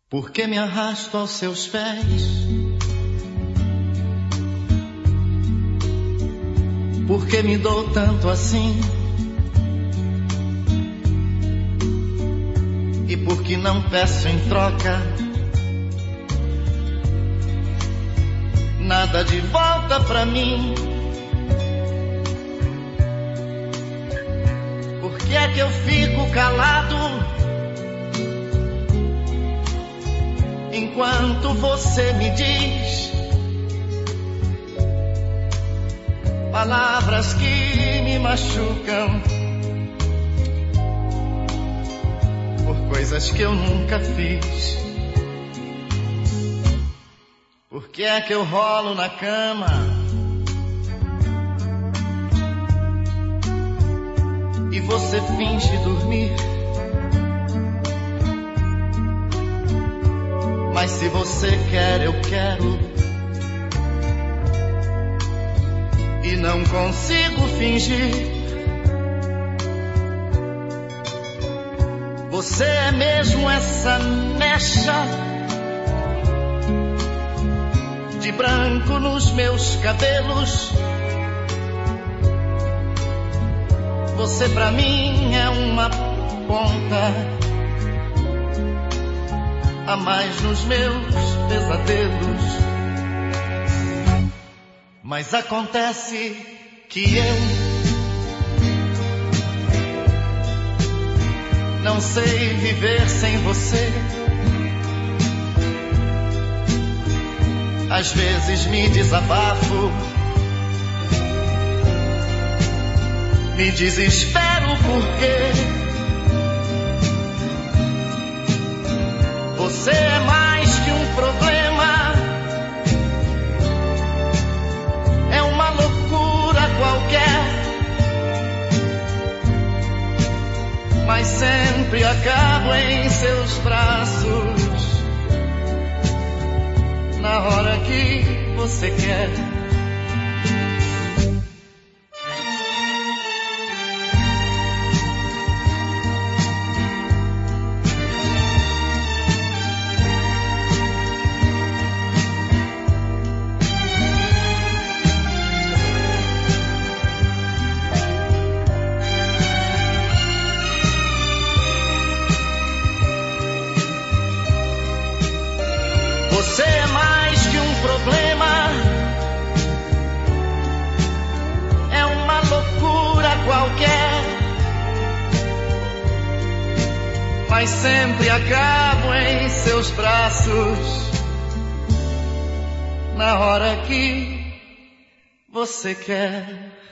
Por que me arrasto aos seus pés? Por que me dou tanto assim? E por que não peço em troca nada de volta pra mim? Por que é que eu fico calado enquanto você me diz palavras que me machucam por coisas que eu nunca fiz? Por que é que eu rolo na cama e você finge dormir? Mas se você quer, eu quero, e não consigo fingir. Você é mesmo essa mecha de branco nos meus cabelos. Você pra mim é uma ponta a mais nos meus pesadelos. Mas acontece que eu não sei viver sem você. Às vezes me desabafo, me desespero porque você é mais que um problema, é uma loucura qualquer, mas sempre acabo em seus braços na hora que você quer. Você é mais que um problema, é uma loucura qualquer, mas sempre acabo em seus braços na hora que você quer.